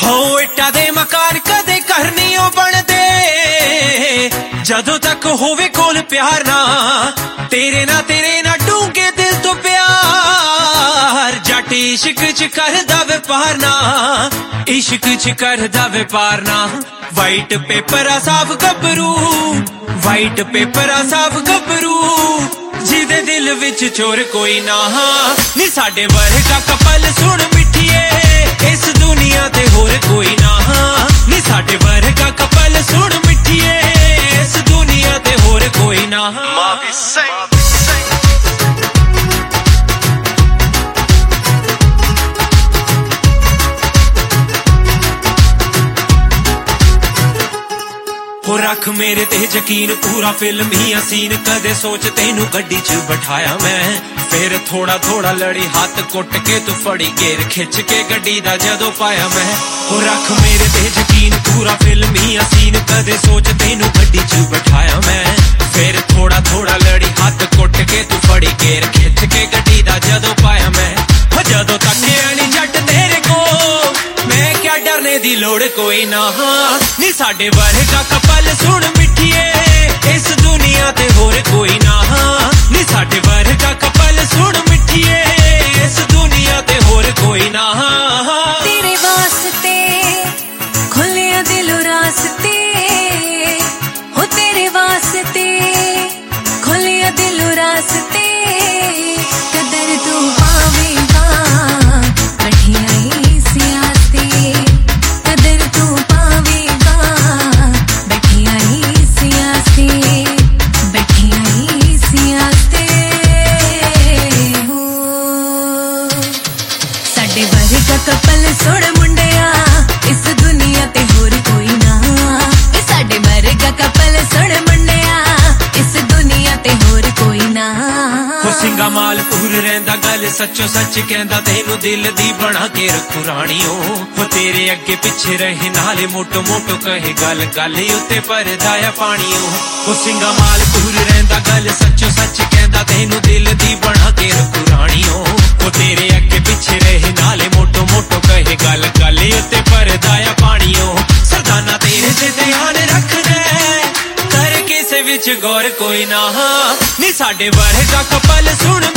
ਹੋ ਇੱਟਾਂ ਦੇ ਮਕਾਨ ਕਦੇ ਕਰਨੀ ਓ ਬਣਦੇ ਜਦੋਂ ਤੱਕ ਹੋਵੇ ਕੋਲ ਪਿਆਰ ਨਾ ਤੇਰੇ ਨਾ ਡੂੰਘੇ ਦਿਲ ਤੋਂ ਪਿਆਰ ਜੱਟ ਇਸ਼ਕ ਚ ਕਰਦਾ ਵਪਾਰ ਨਾ ਇਸ਼ਕ ਚ ਕਰਦਾ ਵਪਾਰ ਨਾ ਵਾਈਟ ਪੇਪਰ ਆ ਸਾਫ ਗੱਭਰੂ ਵਾਈਟ ਪੇਪਰ ਆ ਸਾਫ ਗੱਭਰੂ ਜਿਹਦੇ ਦਿਲ ਵਿੱਚ ਚੋਰ ਕੋਈ ਨਾ ਨੀ ਸਾਡੇ ਵਰਗਾ ਕਪਲ ਸੁਣ ਮਿੱਠੀਏ ਇਸ ਦੁਨੀਆ ਤੇ ਹੋਰ ਕੋਈ ਨਾ ਨੀ ਸਾਡੇ ਵਰਗਾ ਕਪਲ ਸੁਣ ਮਿੱਠੀਏ ਇਸ ਦੁਨੀਆ ਤੇ ਹੋਰ ਕੋਈ ਨਾ ਹੋ ਰੱਖ ਮੇਰੇ ਤੇ ਯਕੀਨ ਪੂਰਾ ਫਿਲਮ ਹੀ ਸੀਨ ਕਦੇ ਸੋਚ ਤੈਨੂੰ ਗੱਡੀ 'ਚ ਬਿਠਾਇਆ ਮੈਂ ਫਿਰ ਥੋੜਾ ਲੜੀ ਹੱਥ ਕੁੱਟ ਕੇ ਤੂੰ ਫੜੀ ਗੇਰ ਖਿੱਚ ਕੇ ਗੱਡੀ ਦਾ ਜਦੋਂ ਪਾਇਆ ਮੈਂ ਹੋ ਰੱਖ ਮੇਰੇ ਤੇ ਯਕੀਨ ਪੂਰਾ ਫਿਲਮ ਹੀ ਸੀਨ ਕਦੇ ਸੋਚ ਤੈਨੂੰ ਗੱਡੀ 'ਚ ਬਿਠਾਇਆ ਮੈਂ ਫਿਰ ਥੋੜਾ ਲੜੀ ਹੱਥ ਕੁੱਟ ਕੇ ਤੂੰ ਫੜੀ ਗੇਰ ਖਿੱਚ ਕੇ ਗੱਡੀ ਦਾ ਜਦੋਂ ਪਾਇਆ ਮੈਂ ਹੋ ਜਦੋਂ ਤੱਕਿਆ ਨੀ ਜੱਟ ਤੇਰੇ ਕੋਲ ਮੈਂ ਕਿਆ ਡਰਨੇ ਦੀ ਲੋੜ ਕੋਈ ਨਾ ਨੀ ਸਾਡੇ ਵਰਗਾ ਕਪਲ ਸੁਣ ਮਿੱਠੀਏ ਇਸ ਦੁਨੀਆ ਤੇ ਹੋਰ ਕੋਈ ਨਾ ਨੀ ਸਾਡੇ ਵਰਗਾ ਕਪਲ ਸੁਣ ਮਿੱਠੀਏ ਇਸ ਦੁਨੀਆ ਤੇ ਹੋਰ ਕੋਈ ਨਾ ਤੇਰੇ ਵਾਸਤੇ ਖੁੱਲਿਆ ਦਿਲੋਂ ਰਾਸਤੇ ਹੋ ਤੇਰੇ ਵਾਸਤੇ ਖੁੱਲਿਆ ਦਿਲੋਂ ਰਾਸਤੇ ਕਦਰ ਤੂੰ ਪਾਵੇਂਗਾ ਬੈਠੀਆਂ ਸਿਆਸਤੇ ਕਦਰ ਤੂੰ ਪਾਵੇਂਗਾ ਬੈਠੀਆਂ ਸਿਆਸਤੇ ਬੈਠੀਆਂ ਸਿਆਸਤੇ ਹੋ ਸਾਡੇ ਵਰਗਾ ਕਪਲ ਸੁਣ ਮੁੰਡਿਆ ਇਸ ਦੁਨੀਆ ਤੇ ਹੋਰ ਕੋਈ ਨਾ ਸਾਡੇ ਵਰਗਾ ਕਪਲ ਸੁਣ ਮੁੰਡਿਆ ਇਸ ਦੁਨੀਆ ਤੇ ਹੋਰ ਕੋਈ ਨਾ ਹੋ ਸਿੰਘਾ ਮਾਲਪੁਰ ਰਹਿੰਦਾ ਗੱਲ ਸੱਚੋ ਸੱਚ ਕਹਿੰਦਾ ਤੈਨੂੰ ਦਿਲ ਦੀ ਬਣਾ ਕੇ ਰੱਖੂ ਰਾਣੀਓ ਹੋ ਤੇਰੇ ਅੱਗੇ ਪਿੱਛੇ ਰਹੇ ਨਾਲੇ ਮੋਟੋ ਕਹੇ ਗੱਲ ਉੱਤੇ ਪਰਦਾ ਆ ਪਾਣੀਓ ਹੋ ਸਿੰਘਾ ਮਾਲਪੁਰ ਰਹਿੰਦਾ ਗੱਲ ਸੱਚੋ ਸੱਚ ਕਹਿੰਦਾ ਤੈਨੂੰ ਦਿਲ ਦੀ ਬਣਾ ਕੇ ਰੱਖੂ ਰਾਣੀਓ ਹੋ ਤੇਰੇ ਅੱਗੇ ਪਿੱਛੇ ਰਹੇ ਨਾਲੇ ਮੋਟੋ ਕਹੇ ਗੱਲ ਉੱਤੇ ਪਰਦਾ ਆ ਪਾਣੀਓ ਸਰਦਾਨਾ ਤੇਰੇ ਤੇ ਧਿਆਨ ਰੱਖਦਾ ਕਰ ਕਿਸੇ ਵਿੱਚ ਗੌਰ ਕੋਈ ਨਾ ਨੀ ਸਾਡੇ ਵਰਗਾ ਕਪਲ ਸੁਣ